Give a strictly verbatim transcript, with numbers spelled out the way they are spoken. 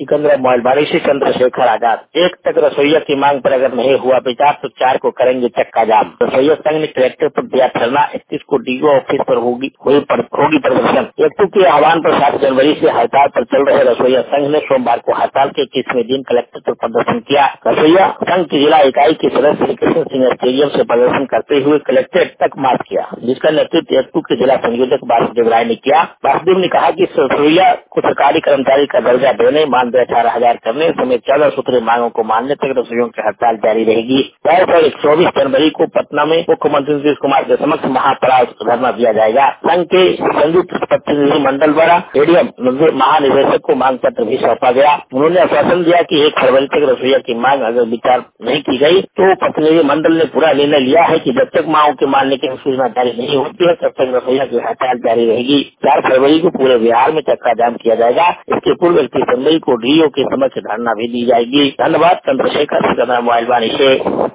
Sikandra mobile से चंद्रशेखर आजाद। एक तक रसोईया की मांग पर अगर नहीं हुआ विचार तो चार को करेंगे चक्का जाम। रसोईया संघ ने कलेक्टर पर दिया धरना, इकतीस को डीओ ऑफिस पर होगी होगी पर, होगी प्रदर्शन। एकटू के आह्वान पर सात जनवरी से हड़ताल पर चल रहे रसोईया संघ ने सोमवार को हड़ताल के इक्कीसवें दिन कलेक्टर पर प्रदर्शन किया। रसोईया संघ की जिला इकाई के सदस्य कृष्ण सिंह स्टेडियम से प्रदर्शन करते हुए कलेक्ट्रेट तक मार्च किया, जिसका नेतृत्व एकटू के जिला संयोजक वासुदेव राय ने किया। वासुदेव ने कहा कि रसोईया को सरकारी कर्मचारी का दर्जा देने, मानदेय अठारह हजार करने समेत चौदह सूत्रीय मांगों को मानने तक रसोइयों की हड़ताल जारी रहेगी। चौबीस जनवरी को पटना में मुख्यमंत्री नीतीश कुमार के समक्ष महापराध धरना दिया जाएगा। संघ के संयुक्त प्रतिनिधि मंडल द्वारा एडीएम महानिदेशक को मांग पत्र भी सौंपा गया। उन्होंने आश्वासन दिया कि एक फरवरी तक रसोईया की मांग अगर विचार नहीं की गई तो प्रतिनिधि मंडल ने पूरा निर्णय लिया है कि जब तक मांगों के मानने की सूचना जारी नहीं होती है तब तक रसोईया की हड़ताल जारी रहेगी। चार फरवरी को पूरे बिहार में चक्का जाम किया जाएगा। इसके पूर्व इकतीस जनवरी को डीओ के समक्ष धरना भी दी जाएगी। धन्यवाद। चंद्रशेखर सिकंदरा मोबाइल वाणी से।